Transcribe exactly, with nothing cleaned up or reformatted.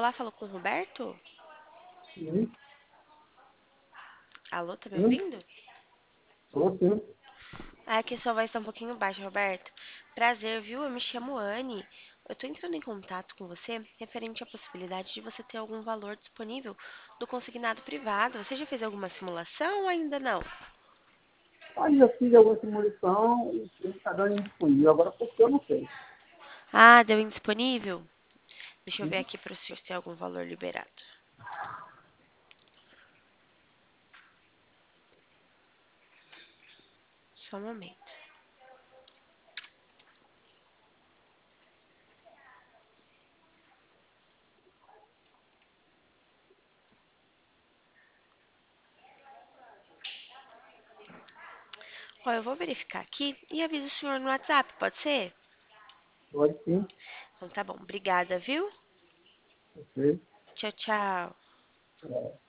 Olá, falou com o Roberto? Sim, Alô, tá me sim, ouvindo? tô sim. Ah, aqui sua voz tá um pouquinho baixa, Roberto. Prazer, viu? Eu me chamo Anne. Eu tô entrando em contato com você referente à possibilidade de você ter algum valor disponível do consignado privado. Você já fez alguma simulação ou ainda não? Aí eu fiz alguma simulação e ele está dando indisponível. Agora, por que eu não sei? Ah, deu indisponível? Deixa eu ver Sim. aqui para o senhor se tem algum valor liberado. Só um momento. Ó, eu vou verificar aqui e aviso o senhor no WhatsApp, pode ser? Pode sim. Então tá bom, obrigada, viu? Ok. Tchau, tchau. É.